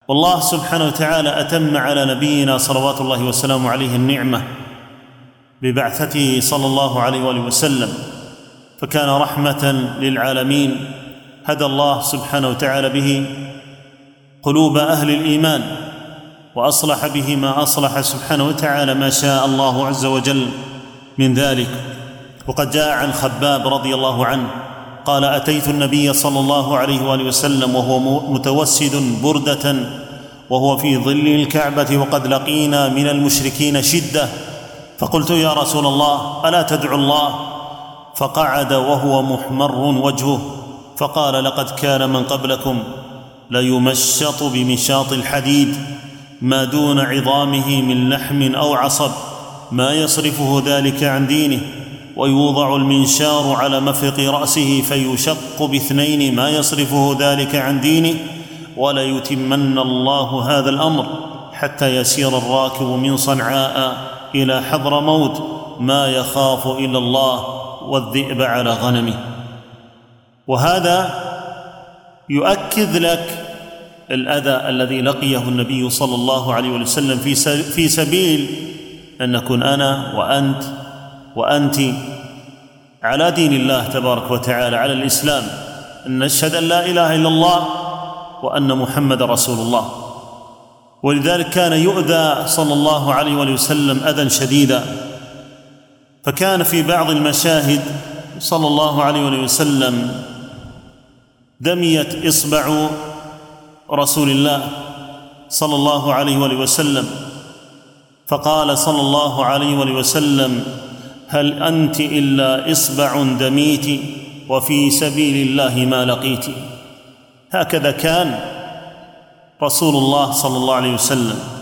والله سبحانه وتعالى أتم على نبينا صلوات الله وسلامه عليه النعمة ببعثته صلى الله عليه وآله وسلم، فكان رحمة للعالمين. هدى الله سبحانه وتعالى به قلوب أهل الإيمان، وأصلح به ما أصلح سبحانه وتعالى ما شاء الله عز وجل من ذلك. وقد جاء عن خباب رضي الله عنه قال: أتيت النبي صلى الله عليه وآله وسلم وهو متوسد بردة وهو في ظل الكعبة، وقد لقينا من المشركين شدة، فقلت: يا رسول الله ألا تدعو الله؟ فقعد وهو محمر وجهه فقال: لقد كان من قبلكم ليمشط بمشاط الحديد ما دون عظامه من لحم أو عصب، ما يصرفه ذلك عن دينه، ويوضع المنشار على مفرق رأسه فيشق باثنين ما يصرفه ذلك عن دينه، وليتمن الله هذا الأمر حتى يسير الراكب من صنعاء إلى حضرموت ما يخاف إلا الله والذئب على غنمه. وهذا يؤكد لك الأذى الذي لقيه النبي صلى الله عليه وسلم في سبيل أن نكون أنا وأنت وأنت على دين الله تبارك وتعالى، على الإسلام، أن نشهد أن لا إله إلا الله وأن محمد رسول الله. ولذلك كان يؤذى صلى الله عليه وسلم أذى شديدا، فكان في بعض المشاهد صلى الله عليه وسلم دميت إصبع رسول الله صلى الله عليه وسلم، فقال صلى الله عليه وسلم: هل أنت إلا إصبع دميت وفي سبيل الله ما لقيت. هكذا كان رسول الله صلى الله عليه وسلم